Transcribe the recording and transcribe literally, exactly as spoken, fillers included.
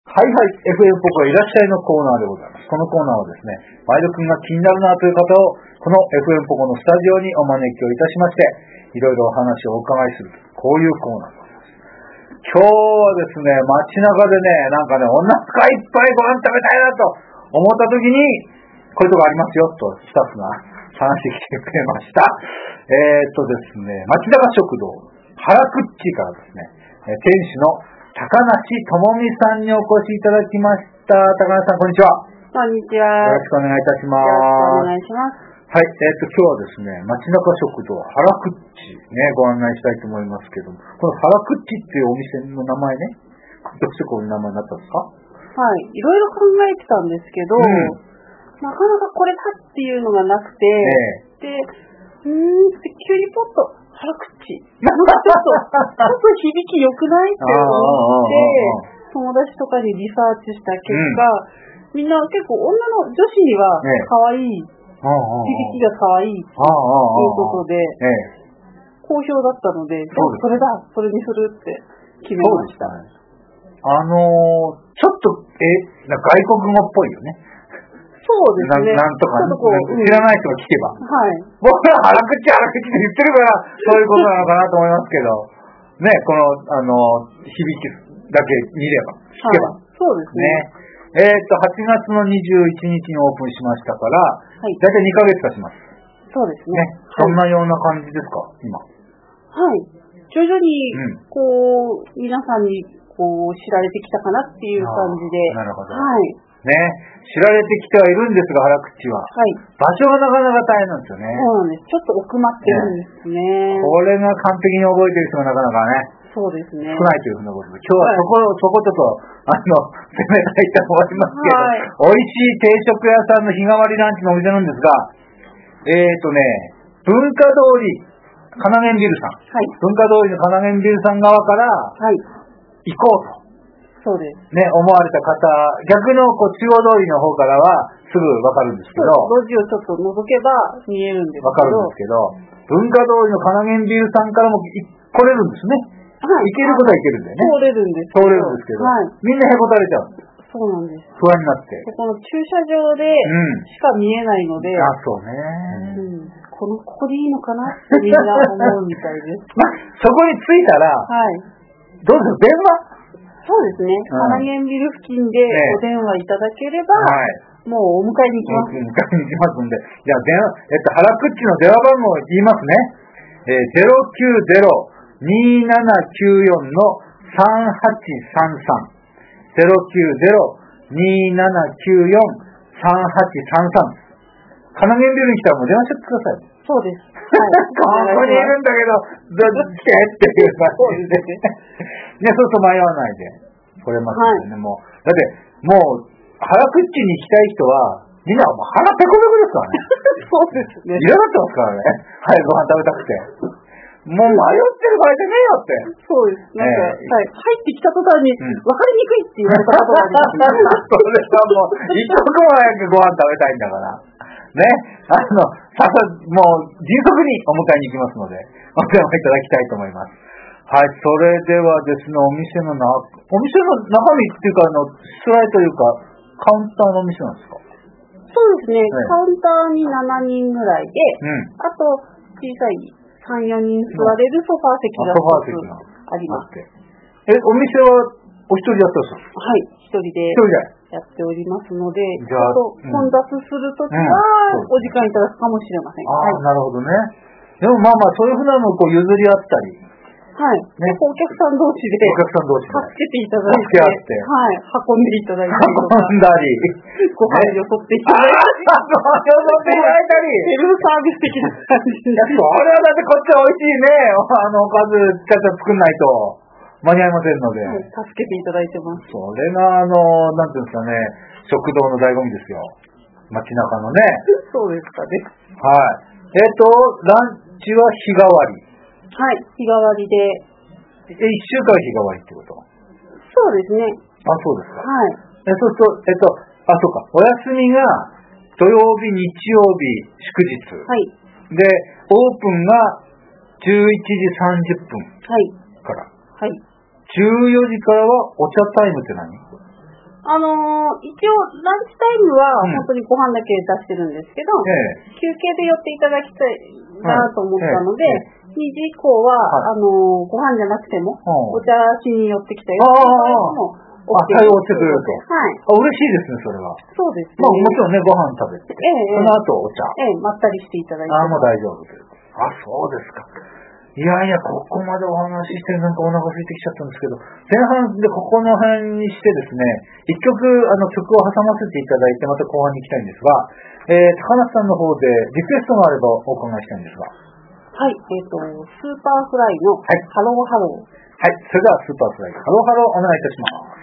はいはい、エフエム ポコいらっしゃいのコーナーでございます。このコーナーはですね、ワイド君が気になるなという方を、この エフエム ポコのスタジオにお招きをいたしまして、いろいろお話をお伺いする、こういうコーナーでございます。今日はですね、街中でね、なんかね、お腹いっぱいご飯食べたいなと思った時に、こういうとこありますよ、とスタッフが話してきてくれました。えーっとですね、町中食堂、原クッチからですね、店主の高梨智美さんにお越しいただきました。高梨さん、こんにちは。 こんにちは。 よろしくお願いいたします。 よろしくお願いします。 はい、えっと、今日はですね、街中食堂、原クッチ、ね、ご案内したいと思いますけども、この原クッチっていうお店の名前ね、どうしてこういう名前になったんですか？ はい、いろいろ考えてたんですけど、うん、なかなかこれだっていうのがなくて、ええ、で、うーんって急にポッと、原クッチ。なんかちょっと、ちょっと響き良くないって思って、友達とかにリサーチした結果、うん、みんな結構女の女子には可愛い、ええ、響きが可愛いということで、ええ、好評だったので、じゃあそれだ、それにするって決めました。 あのー、ちょっと、え、外国語っぽいよね。 そうですね。 な, なんとか、ね、知らない人が聞けば。 はい。 僕ら腹口腹口って言ってるから、そういうことなのかなと思いますけど、ね、この、あの、響きだけ見れば、聞けば。 はい、そうですね。ね、えっと、はちがつのにじゅういちにちにオープンしましたから、はい、だいたいにかげつ経ちます。 そうですね。 ね。そんなような感じですか、今。 はい。徐々に、こう、うん、皆さんに、こう、知られてきたかなっていう感じで。 なるほど。 はい。 ね、知られてきてはいるんですが、原口は。はい。場所がなかなか大変なんですよね。 そうなんです。ちょっと奥まってるんですね。 ね、これが完璧に覚えてる人がなかなかね。 そうですね。 少ないというふうなことで、今日はそこ、はい、そこちょっと、あの、攻めたいと思いますけど、はい、美味しい定食屋さんの日替わりランチのお店なんですが、えーとね、文化通り、カナゲンビルさん。はい。文化通りのカナゲンビルさん側から、はい。行こうと。 そうです。 ね、思われた方、逆のこう中央通りの方からはすぐわかるんですけど、 路地をちょっと覗けば見えるんですけど、 わかるんですけど、文化通りのカナゲンビルさんからも来れるんですね。はい。行けることは行けるんだよね。 通れるんですけど。通れるんですけど、はい、みんなへこたれちゃう。 そうなんです。 不安になって。 この駐車場でしか見えないので、 うん、あ、そうね、 うん。この、ここでいいのかなってみんな思うみたいです。 まあ、そこに着いたら、はい。どうです電話そうですね。カナゲンビル付近でお電話いただければ、はい、もうお迎えに行きます。 迎えに行きますんで。じゃあ、電話、えっと、原口の電話番号を言いますね。えー、ゼロきゅうゼロ にーななきゅうよん のさんはちさんさん。ゼロきゅうゼロ にーななきゅうよん さんはちさんさん。カナゲンビルに来たらもう電話しちゃってください。 そうです。はい。ここにいるんだけど、どっち来てっていう感じで。ね、そうすると迷わないで来れますよね、はい、もう。だって、もう、原口に行きたい人は、みんなもう腹ペコペコですからね。 そうですね。 嫌がってますからね。早くご飯食べたくて。もう迷ってる場合じゃねえよって。 そうです。なんか、えー、はい、入ってきた途端に、分かりにくいって言われたことがあります、ね。 それはもう、一刻も早くご飯食べたいんだから。ね。あの、ささ、もう、迅速にお迎えに行きますので、お電話いただきたいと思います。はい、それではですね、お店のな、お店の中身っていうか、あの、スライというか、カウンターのお店なんですか？ そうですね、ね、カウンターにななにんぐらいで、うん、あと、小さいさん、よにん座れるソファー席があります。 え、お店はお一人やってるんですか？ はい、一人でやっておりますので、ちょっと混雑するときは、お時間いただくかもしれません。 ああ、はい、なるほどね。でもまあまあ、そういうふうなのをこう譲り合ったり、 はい。ね、お客さん同士で、 お客さん同士で助けていただいて、はい、運んでいただいたりとか、 運んだり、 ご飯よそっていただいたり、 ご飯よそっていただいたり、 セルフサービス的な感じで。 それはだってこっちは美味しいね、あの、おかず、ちゃちゃ作んないと。間に合いませんので、 はい、助けていただいてます。 それがあのなんていうんですかね、食堂の醍醐味ですよ。街中のね。 そうですかね。 はい。えっとランチは日替わり。 はい、日替わりで。 え、一週間日替わりってこと？ そうですね。 あ、そうですか。 はい。 え、そうするとえっとあ、そうか。お休みが土曜日、日曜日、祝日。はい。でオープンがじゅういちじさんじゅっぷんから。はい。はい。じゅうよじからはお茶タイムって何？ あのー、一応、ランチタイムは本当にご飯だけ出してるんですけど、うん、休憩で寄っていただきたいなと思ったので、うん、にじ以降は、はい、あのー、ご飯じゃなくても、お茶しに寄ってきたよっていう場合も、 あ、対応してくれると。 はい。 あ、嬉しいですね、それは。 そうですね。 まあ、もちろんね、ご飯食べて。ええ。その後、お茶。 ええ、まったりしていただいて。 あ、もう大丈夫ということ。あ、そうですか。いやいや、ここまでお話ししてなんかお腹空いてきちゃったんですけど、前半でここの辺にしてですね、一曲、あの曲を挟ませていただいて、また後半に行きたいんですが、えー、高梨さんの方でリクエストがあればお伺いしたいんですが。 はい、えっ、ー、と、スーパーフライのハローハロー。 はい、それではスーパーフライ、ハローハローお願いいたします。